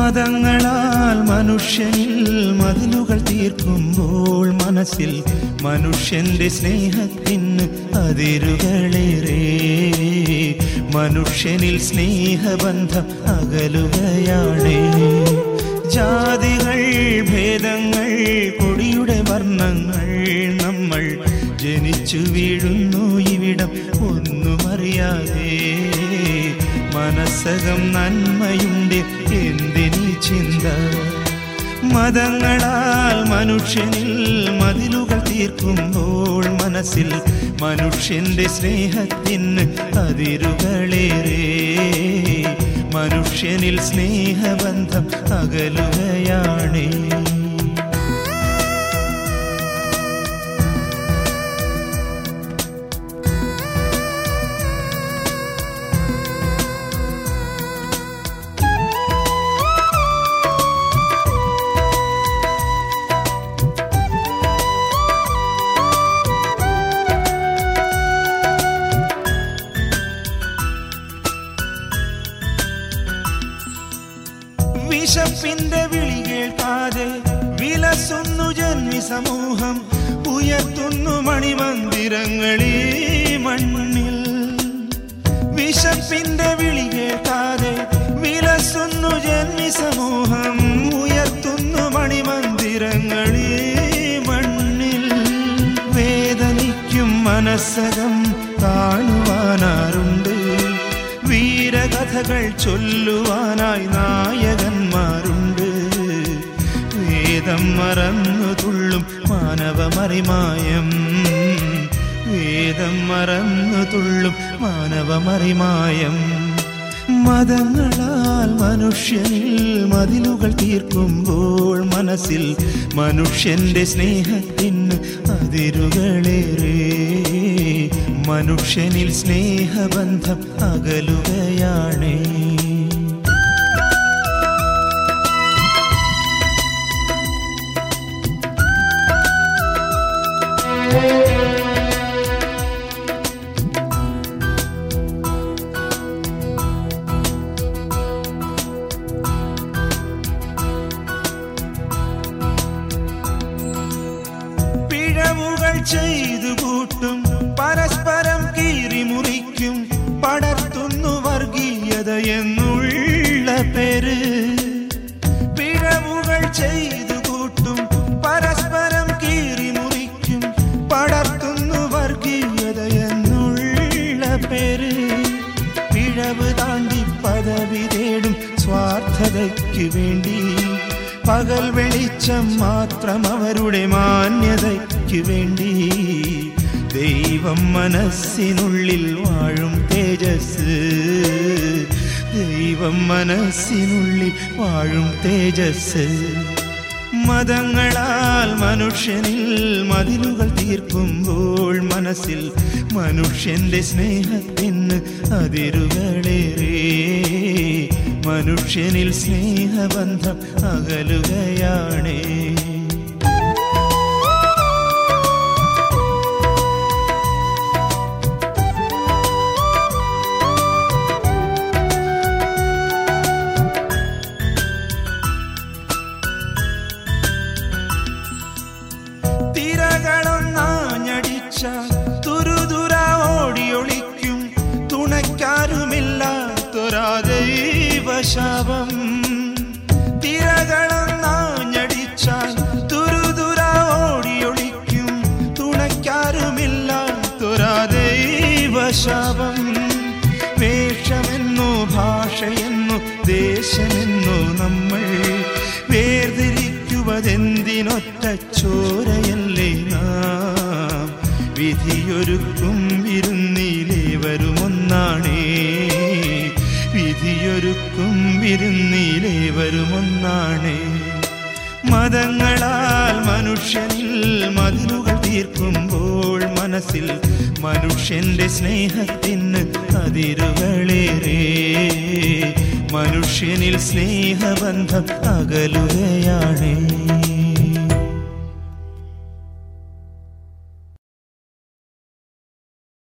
മതങ്ങളാൽ മനുഷ്യനിൽ മതിലുകൾ തീർക്കുമ്പോൾ മനസ്സിൽ മനുഷ്യന്റെ സ്നേഹത്തിന് അതിരുകളേറെ. മനുഷ്യനിൽ സ്നേഹബന്ധം അകലുകയാണ്. ജാതികൾ, ഭേദങ്ങൾ, കൊടിയുടെ വർണ്ണങ്ങൾ, നമ്മൾ ജനിച്ചു വീഴുന്നു ഇവിടം ഒന്നുമറിയാതെ. മനസ്സകം നന്മയുണ്ട് എന്തിനീ ചിന്ത. മതങ്ങളാൽ മനുഷ്യനിൽ മതിലുകൾ തീർക്കുമ്പോൾ മനസ്സിൽ മനുഷ്യന്റെ സ്നേഹത്തിന് അതിരുകളേറെ. മനുഷ്യനിൽ സ്നേഹബന്ധം അകലുകയാണ്. വിശപ്പിന്റെ വിളി കേൾക്കാതെ വിലസുന്നു ജന്മി സമൂഹം. ഉയർത്തുന്നു മണിമന്ദിരങ്ങളീ മണ്ണിൽ. വിശപ്പിന്റെ വിളി കേൾക്കാതെ വിലസുന്നു ജന്മി സമൂഹം. ഉയർത്തുന്നു മണിമന്ദിരങ്ങളീ മണ്ണിൽ. വേദനിക്കും മനസ്സകം കാണുവാനാരുണ്ട്. വീരകഥകൾ ചൊല്ലുവാനായി നായകന്മാരുണ്ട്. വേദം മറന്നു തുള്ളും മാനവമറിമായം. വേദം മറന്നു തുള്ളും മാനവമറിമായം. മതങ്ങളാൽ മനുഷ്യനിൽ മതിലുകൾ തീർക്കുമ്പോൾ മനസ്സിൽ മനുഷ്യന്റെ സ്നേഹത്തിന് അതിരുകളേറെ. മനുഷ്യനിൽ സ്നേഹബന്ധം അകലുകയാണ്. പിഴവുകൾ ചെയ്തു കൂട്ടും, പരസ്പരം കീറിമുറിക്കും, പടർത്തുന്നു വർഗീയത എന്നുള്ള പേര്. പിഴവുകൾ ചെയ്തു കൂട്ടും, പരസ്പരം കീറിമുറിക്കും, പടർത്തുന്നു വർഗീയത എന്നുള്ള പേര്. പിഴവ് താണ്ടി പദവി തേടും സ്വാർത്ഥതയ്ക്ക് വേണ്ടി. പകൽ വെളിച്ചം മാത്രം അവരുടെ മാന്യതയ്ക്ക് വേണ്ടി. ദൈവം മനസ്സിനുള്ളിൽ വാഴും തേജസ്. ദൈവം മനസ്സിനുള്ളിൽ വാഴും തേജസ്. മതങ്ങളാൽ മനുഷ്യനിൽ മതിലുകൾ തീർക്കുമ്പോൾ മനസ്സിൽ മനുഷ്യന്റെ സ്നേഹത്തിന് അതിരുകളേറെ. മനുഷ്യനിൽ സ്നേഹബന്ധം അകലുകയാണ്. തിരകളൊന്നാഞ്ഞടിച്ച തുരുതുര ഓടിയൊളിക്കും, തുണയ്ക്കാരുമില്ലാത്തൊരാ ദൈവശാപം. തിരകളൊന്നാഞ്ഞടിച്ചാൽ തുരുതുര ഓടിയൊളിക്കും, തുണയ്ക്കാരുമില്ലാത്തൊരാ ദൈവശാപം. വേഷമെന്നോ ഭാഷയെന്നോ ദേശമെന്നോ നമ്മൾ വേർതിരിക്കുവതെന്തിനൊറ്റ ചോരയല്ലേ നാം. വിധിയൊരുക്കും വിരുന്നിലേവരുമൊന്നാണേ. വിധിയൊരുക്കും വിരുന്നിലേവരുമൊന്നാണേ. മതങ്ങളാൽ മനുഷ്യനിൽ മതിലുകൾ തീർക്കുമ്പോൾ മനസ്സിൽ മനുഷ്യന്റെ സ്നേഹത്തിന് അതിരുകളേറെ. മനുഷ്യനിൽ സ്നേഹബന്ധം അകലുകയാണ്.